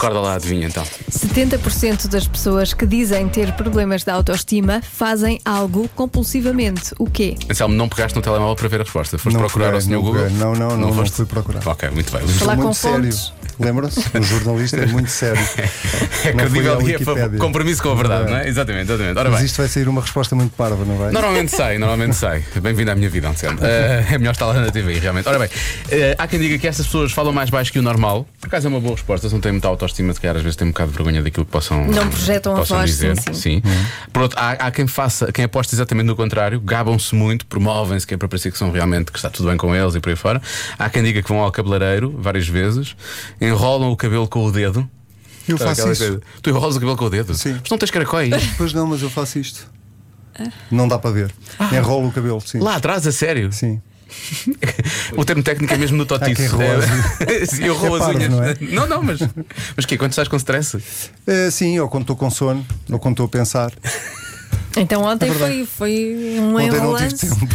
Recorda lá, adivinha então. 70% das pessoas que dizem ter problemas de autoestima fazem algo compulsivamente. O quê? Anselmo, não pegaste no telemóvel para ver a resposta. Foste Não procurar peguei, ao Sr. não Google? peguei. Não foste? fui procurar. Ok, muito bem. Falar muito com sério. fontes. Lembra-se? O jornalista é muito sério. É Não fui à credível e é Wikipédia. compromisso com a verdade, não é? Exatamente. Ora Mas bem. isto vai sair uma resposta muito parva, não vai? Normalmente sai. Bem-vindo à minha vida, Anselmo. É melhor estar lá na TV, realmente. Ora bem, há quem diga que estas pessoas falam mais baixo que o normal. Por acaso é uma boa resposta, se não têm muita autoestima, se calhar às vezes têm um bocado de vergonha daquilo que possam. Não projetam a possam voz, dizer. sim. Por outro, há quem aposta exatamente no contrário, gabam-se muito, promovem-se, que é para parecer que são realmente, que está tudo bem com eles e por aí fora. Há quem diga que vão ao cabeleireiro várias vezes, enrolam o cabelo com o dedo. Eu Sabe faço aquela isso. coisa? Tu enrolas o cabelo com o dedo? Sim. Mas não tens caracóis? Pois não, mas eu faço isto. Não dá para ver. Enrolo o cabelo, sim. Lá atrás, a sério? Sim. O termo técnico é mesmo no totiço. quem rola Sim, eu rolo É as parvo, unhas. não é? Mas quê? Quando estás com stress? Sim, ou quando estou com sono, ou quando estou a pensar. Então ontem foi um Ontem não tive enrolante. tempo.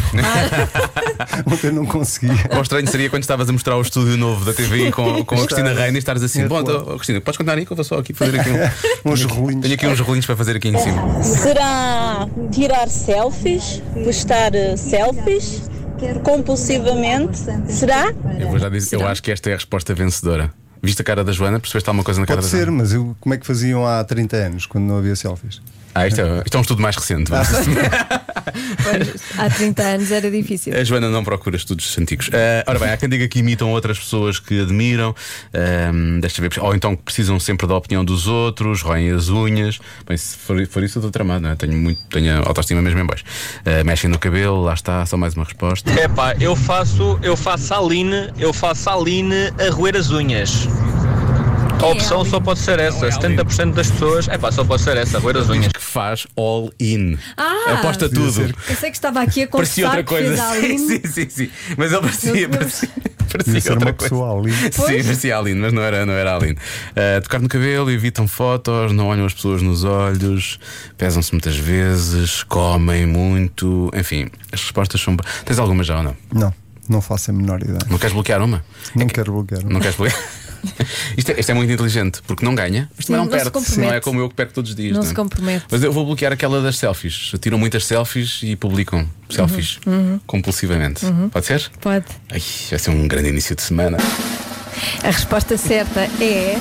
Ontem não consegui. O estranho seria quando estavas a mostrar o estúdio novo da TV com a Cristina Reina e estares assim: bom, Cristina, podes contar aí que eu vou só aqui fazer aqui Uns rolinhos. Tenho aqui uns rolinhos para fazer aqui em cima. Será tirar selfies, postar selfies compulsivamente? Será? Eu vou já dizer, eu acho que esta é a resposta vencedora. Viste a cara da Joana? Percebeste alguma coisa na cara Pode da ser, Joana? mas como é que faziam há 30 anos, quando não havia selfies? Isto é um estudo mais recente. vamos dizer. Pois, há 30 anos era difícil. A Joana não procura estudos antigos. Ora bem, há quem diga que imitam outras pessoas que admiram, deixa ver, ou então que precisam sempre da opinião dos outros, roem as unhas. Bem, se for isso, eu estou tramado, não é? Tenho a autoestima mesmo em baixo. Mexem no cabelo, lá está, só mais uma resposta. Epá, eu faço a Aline a roer as unhas. A opção só pode ser essa. 70% das pessoas, só pode ser essa, roer as unhas. Que faz all in. Aposta devia tudo. ser. Eu sei que estava aqui a Parecia confessar outra que fez coisa. a Aline. Sim. Mas ele parecia Devia ser outra uma coisa. pessoa ali. Sim, parecia a Aline, mas não era a Aline. Tocar no cabelo, evitam fotos, não olham as pessoas nos olhos, pesam-se muitas vezes, comem muito. Enfim, as respostas são. Tens alguma já ou não? Não faço a menor ideia. Não queres bloquear uma? Não quero bloquear. Não queres bloquear? Isto é muito inteligente, porque não ganha, mas também Sim, não não se perde. compromete. Não é como eu que perco todos os dias. Não é? se compromete. Mas eu vou bloquear aquela das selfies. Tiram muitas selfies e publicam selfies compulsivamente. Pode ser? Pode. Ai, vai ser um grande início de semana. A resposta certa é: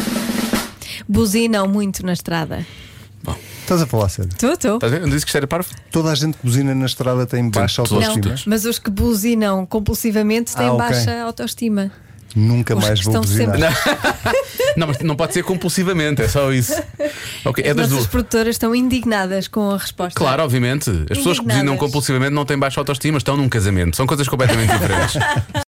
buzinam muito na estrada. Estás a falar sério? Estou. Estás a ver? Não disse que isto era parvo? Toda a gente que buzina na estrada tem baixa todos. autoestima. Não, mas os que buzinam compulsivamente têm ok. baixa autoestima. Nunca Os mais que vou estão buzinar. sempre- Não, mas não pode ser compulsivamente, é só isso. Ok, é As das nossas duas. produtoras estão indignadas com a resposta. Claro, obviamente. As pessoas que Indignadas. buzinam compulsivamente não têm baixa autoestima, estão num casamento. São coisas completamente diferentes.